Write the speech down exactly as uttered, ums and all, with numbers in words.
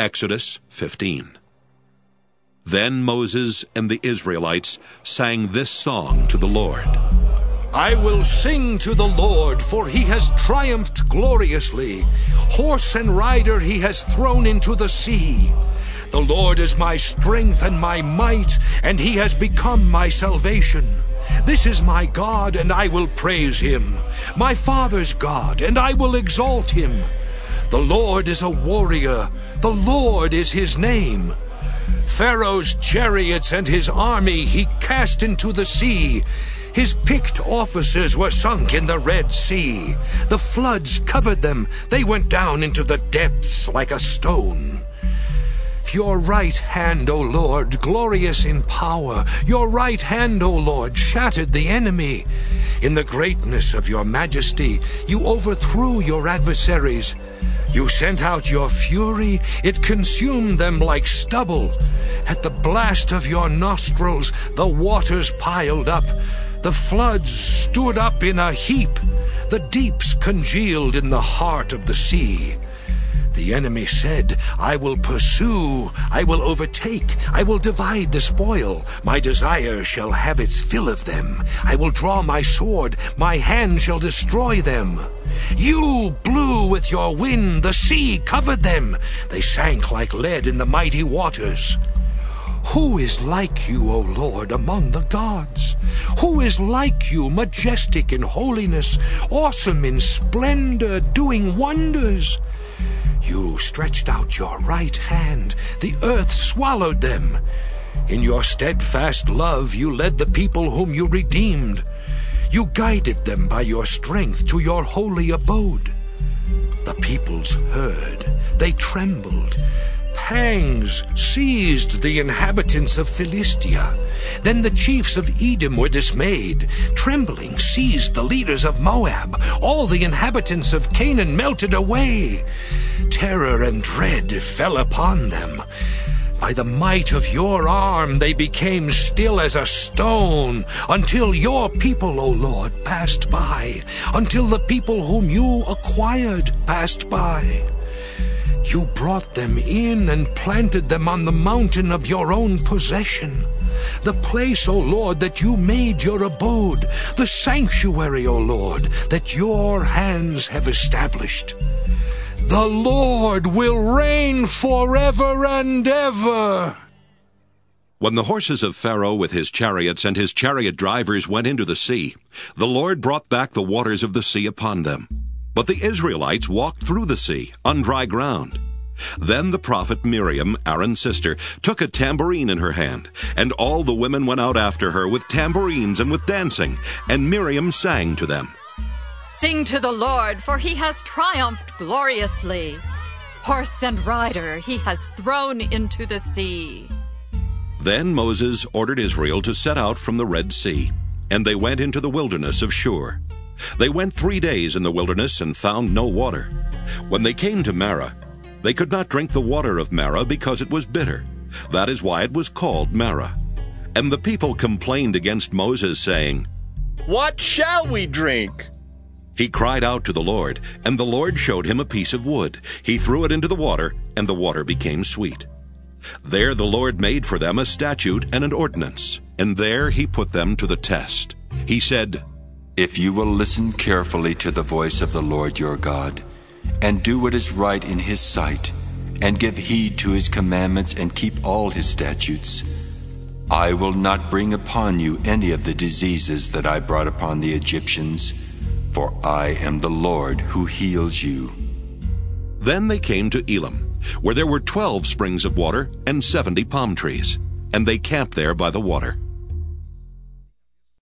Exodus fifteen. Then Moses and the Israelites sang this song to the Lord. I will sing to the Lord, for he has triumphed gloriously. Horse and rider he has thrown into the sea. The Lord is my strength and my might, and he has become my salvation. This is my God, and I will praise him, my father's God, and I will exalt him. The Lord is a warrior, the Lord is his name. Pharaoh's chariots and his army he cast into the sea. His picked officers were sunk in the Red Sea. The floods covered them. They went down into the depths like a stone. Your right hand, O Lord, glorious in power. Your right hand, O Lord, shattered the enemy. In the greatness of your majesty, you overthrew your adversaries. You sent out your fury. It consumed them like stubble. At the blast of your nostrils, the waters piled up. The floods stood up in a heap. The deeps congealed in the heart of the sea. The enemy said, I will pursue, I will overtake, I will divide the spoil. My desire shall have its fill of them. I will draw my sword, my hand shall destroy them. You blew with your wind, the sea covered them. They sank like lead in the mighty waters. Who is like you, O Lord, among the gods? Who is like you, majestic in holiness, awesome in splendor, doing wonders? You stretched out your right hand, the earth swallowed them. In your steadfast love you led the people whom you redeemed. You guided them by your strength to your holy abode. The peoples heard, they trembled. Pangs seized the inhabitants of Philistia. Then the chiefs of Edom were dismayed. Trembling seized the leaders of Moab. All the inhabitants of Canaan melted away. Terror and dread fell upon them. By the might of your arm they became still as a stone, until your people, O Lord, passed by, until the people whom you acquired passed by. You brought them in and planted them on the mountain of your own possession, the place, O Lord, that you made your abode, the sanctuary, O Lord, that your hands have established. The Lord will reign forever and ever. When the horses of Pharaoh with his chariots and his chariot drivers went into the sea, the Lord brought back the waters of the sea upon them. But the Israelites walked through the sea, on dry ground. Then the prophet Miriam, Aaron's sister, took a tambourine in her hand, and all the women went out after her with tambourines and with dancing, and Miriam sang to them. Sing to the Lord, for he has triumphed gloriously. Horse and rider he has thrown into the sea. Then Moses ordered Israel to set out from the Red Sea, and they went into the wilderness of Shur. They went three days in the wilderness and found no water. When they came to Marah, they could not drink the water of Marah because it was bitter. That is why it was called Marah. And the people complained against Moses, saying, What shall we drink? He cried out to the Lord, and the Lord showed him a piece of wood. He threw it into the water, and the water became sweet. There the Lord made for them a statute and an ordinance, and there he put them to the test. He said, If you will listen carefully to the voice of the Lord your God, and do what is right in his sight, and give heed to his commandments and keep all his statutes, I will not bring upon you any of the diseases that I brought upon the Egyptians, for I am the Lord who heals you. Then they came to Elim, where there were twelve springs of water and seventy palm trees, and they camped there by the water.